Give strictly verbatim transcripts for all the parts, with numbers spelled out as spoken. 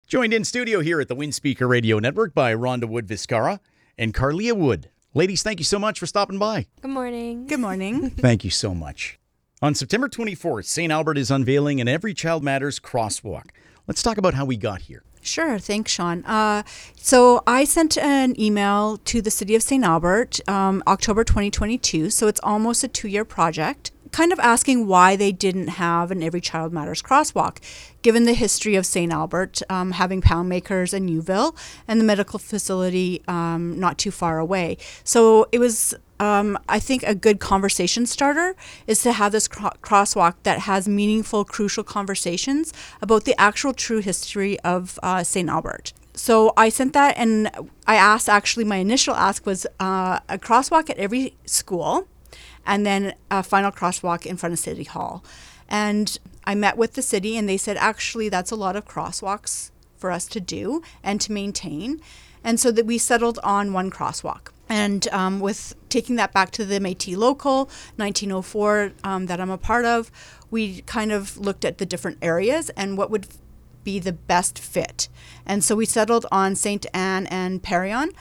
Joined in studio here at the Windspeaker Radio Network by Rhonda Wood-Vizcarra and Carlia Wood. Ladies, thank you so much for stopping by. Good morning. Good morning. Thank you so much. On September twenty-fourth, Saint Albert is unveiling an Every Child Matters crosswalk. Let's talk about how we got here. Sure. Thanks, Sean. Uh, so I sent an email to the City of Saint Albert um, October twenty twenty-two, so it's almost a two-year project, kind of asking why they didn't have an Every Child Matters crosswalk, given the history of Saint Albert, um, having pound makers in Newville and the medical facility um, not too far away. So it was, um, I think, a good conversation starter is to have this cro- crosswalk that has meaningful, crucial conversations about the actual true history of uh, Saint Albert. So I sent that, and I asked, actually, my initial ask was uh, a crosswalk at every school, and then a final crosswalk in front of City Hall. And I met with the city, and they said, actually, that's a lot of crosswalks for us to do and to maintain. And so that we settled on one crosswalk. And um, with taking that back to the Métis Local, nineteen oh four, um, that I'm a part of, we kind of looked at the different areas and what would be the best fit. And so we settled on Saint Anne and Perion.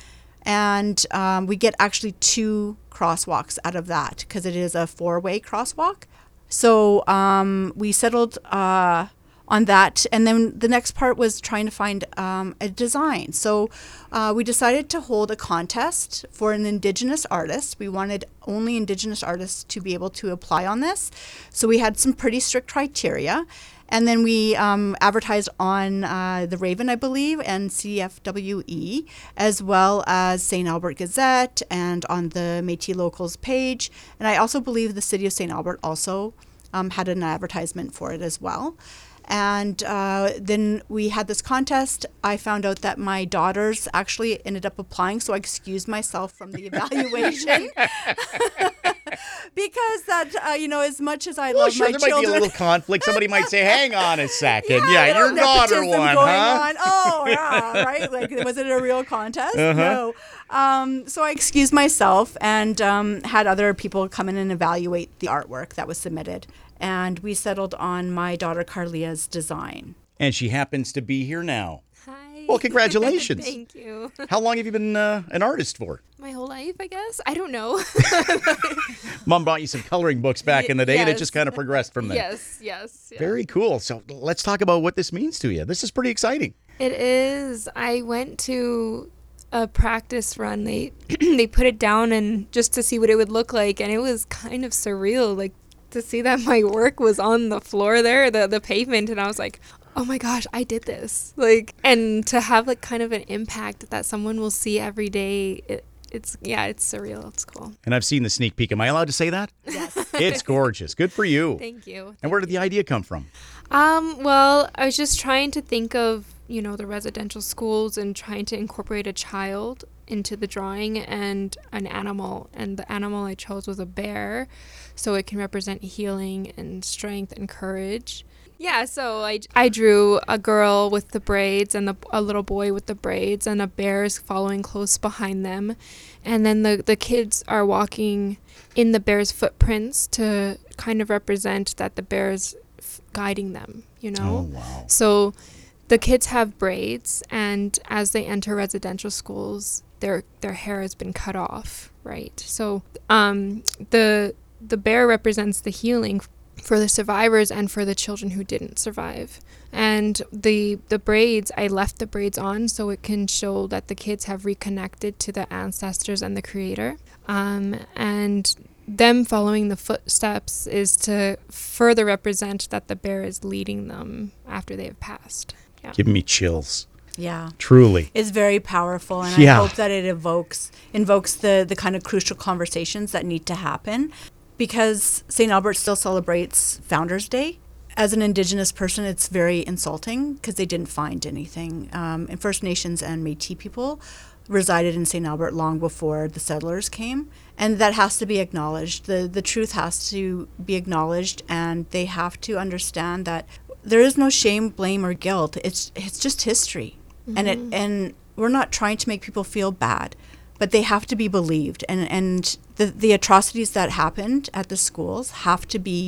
And um, we get actually two crosswalks out of that because it is a four-way crosswalk. So um, we settled uh, on that. And then the next part was trying to find um, a design. So uh, we decided to hold a contest for an Indigenous artist. We wanted only Indigenous artists to be able to apply on this. So we had some pretty strict criteria. And then we um, advertised on uh, the Raven, I believe, and C F W E, as well as Saint Albert Gazette and on the Métis Locals page. And I also believe the City of Saint Albert also um, had an advertisement for it as well. And uh, then we had this contest. I found out that my daughters actually ended up applying, so I excused myself from the evaluation. Because that, uh, you know, as much as I well, love sure, my there children. might be a little conflict. Somebody might say, hang on a second. Yeah, Yeah, your daughter nepotism won, going huh? on. Oh, yeah, right? Like, was it a real contest? Uh-huh. No. Um, so I excused myself and um, had other people come in and evaluate the artwork that was submitted. And we settled on my daughter Carlia's design. And she happens to be here now. Hi. Well, congratulations. Thank you. How long have you been uh, an artist for? My whole life, I guess. I don't know. Mom bought you some coloring books back in the day, and it Yes. just kind of progressed from there. Yes, yes. yes. Very cool. So let's talk about what this means to you. This is pretty exciting. It is. I went to a practice run. They they put it down and just to see what it would look like, and it was kind of surreal. Like to see that my work was on the floor there, the the pavement, and I was like, oh my gosh, I did this. Like, and to have like kind of an impact that someone will see every day. It, It's, yeah, it's surreal. It's cool. And I've seen the sneak peek. Am I allowed to say that? Yes. It's gorgeous. Good for you. Thank you. And where did the idea come from? Um, well, I was just trying to think of, you know, the residential schools and trying to incorporate a child into the drawing and an animal. And the animal I chose was a bear, so it can represent healing and strength and courage. Yeah, so I, I drew a girl with the braids and the, a little boy with the braids, and a bear is following close behind them. And then the, the kids are walking in the bear's footprints to kind of represent that the bear is f- guiding them, you know? Oh, wow. So the kids have braids, and as they enter residential schools, their their hair has been cut off, right? So um, the the bear represents the healing for the survivors and for the children who didn't survive. And the the braids, I left the braids on so it can show that the kids have reconnected to the ancestors and the creator. Um, and them following the footsteps is to further represent that the bear is leading them after they have passed. Yeah. Giving me chills. Yeah. Truly. It's very powerful, and Yeah. I hope that it evokes invokes the, the kind of crucial conversations that need to happen. Because Saint Albert still celebrates Founders Day. As an Indigenous person, it's very insulting because they didn't find anything. Um, and First Nations and Métis people resided in Saint Albert long before the settlers came. And that has to be acknowledged. The the truth has to be acknowledged, and they have to understand that there is no shame, blame, or guilt. It's it's just history. Mm-hmm. And it and we're not trying to make people feel bad, but they have to be believed. And, and the, the atrocities that happened at the schools have to be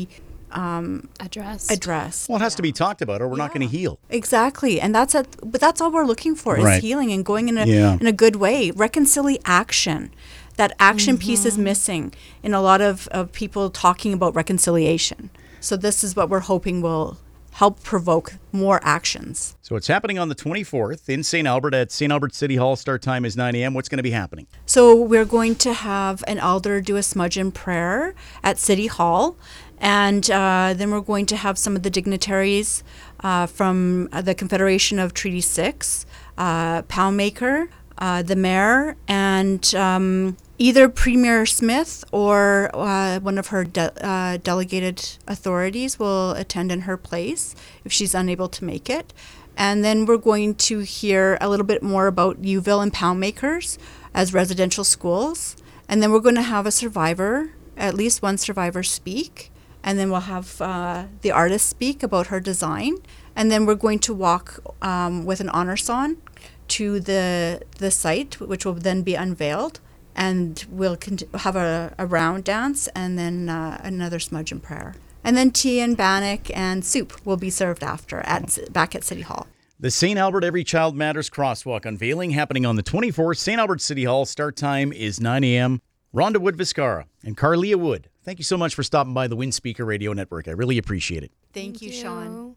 um, Address. addressed. Well, it has to be talked about or we're not going to heal. Exactly, and that's a, but that's all we're looking for is Right. healing and going in a Yeah. in a good way. Reconciliation, that action piece is missing in a lot of, of people talking about reconciliation. So this is what we're hoping will help provoke more actions. So it's happening on the twenty-fourth in Saint Albert at Saint Albert City Hall. Start time is nine a.m. What's going to be happening? So we're going to have an elder do a smudge and prayer at City Hall, and uh, then we're going to have some of the dignitaries uh, from uh, the Confederation of Treaty Six, uh, Poundmaker, uh, the mayor, and um, either Premier Smith or uh, one of her de- uh, delegated authorities will attend in her place if she's unable to make it. And then we're going to hear a little bit more about Uville and Poundmakers as residential schools. And then we're going to have a survivor, at least one survivor, speak. And then we'll have uh, the artist speak about her design. And then we're going to walk um, with an honor song to the the site, which will then be unveiled. And we'll cont- have a, a round dance and then uh, another smudge and prayer. And then tea and bannock and soup will be served after at back at City Hall. The Saint Albert Every Child Matters Crosswalk unveiling happening on the twenty-fourth. Saint Albert City Hall. Start time is nine a.m. Rhonda Wood-Viscara and Carlia Wood, thank you so much for stopping by the Wind Speaker Radio Network. I really appreciate it. Thank, you, Sean.